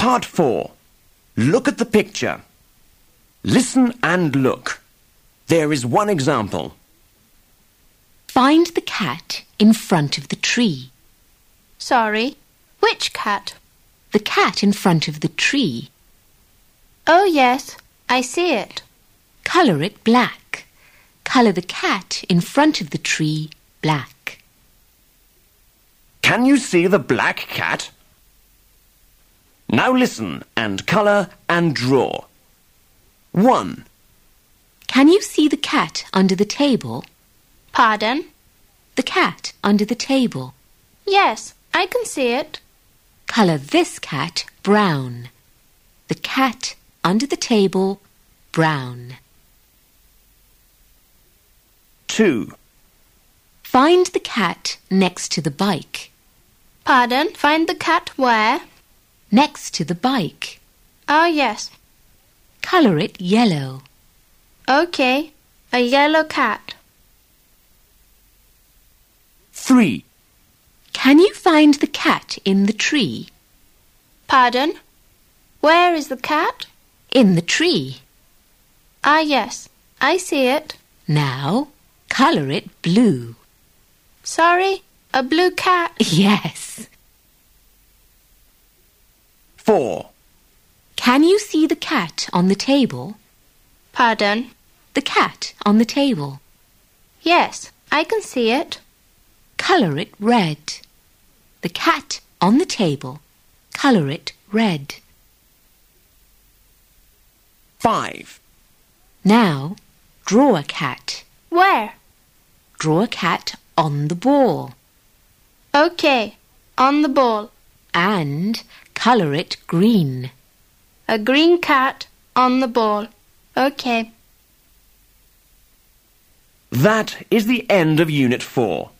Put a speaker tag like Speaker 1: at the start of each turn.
Speaker 1: Part 4. Look at the picture. Listen and look. There is one example.
Speaker 2: Find the cat in front of the tree.
Speaker 3: Sorry, which cat?
Speaker 2: The cat in front of the tree.
Speaker 3: Oh yes, I see it.
Speaker 2: Colour it black. Colour the cat in front of the tree black.
Speaker 1: Can you see the black cat? Now listen and colour and draw. 1.
Speaker 2: Can you see the cat under the table?
Speaker 3: Pardon?
Speaker 2: The cat under the table.
Speaker 3: Yes, I can see it.
Speaker 2: Colour this cat brown. The cat under the table brown.
Speaker 1: 2.
Speaker 2: Find the cat next to the bike.
Speaker 3: Pardon? Find the cat where?
Speaker 2: Next to the bike.
Speaker 3: Oh yes.
Speaker 2: Colour it yellow.
Speaker 3: Okay, a yellow cat.
Speaker 1: 3.
Speaker 2: Can you find the cat in the tree?
Speaker 3: Pardon? Where is the cat?
Speaker 2: In the tree.
Speaker 3: Ah yes, I see it.
Speaker 2: Now, colour it blue.
Speaker 3: Sorry, a blue cat.
Speaker 2: Yes.
Speaker 1: 4.
Speaker 2: Can you see the cat on the table?
Speaker 3: Pardon?
Speaker 2: The cat on the table.
Speaker 3: Yes, I can see it.
Speaker 2: Colour it red. The cat on the table. Colour it red.
Speaker 1: 5.
Speaker 2: Now, draw a cat.
Speaker 3: Where?
Speaker 2: Draw a cat on the ball.
Speaker 3: Okay, on the ball.
Speaker 2: And colour it green.
Speaker 3: A green cat on the ball. Okay.
Speaker 1: That is the end of Unit 4.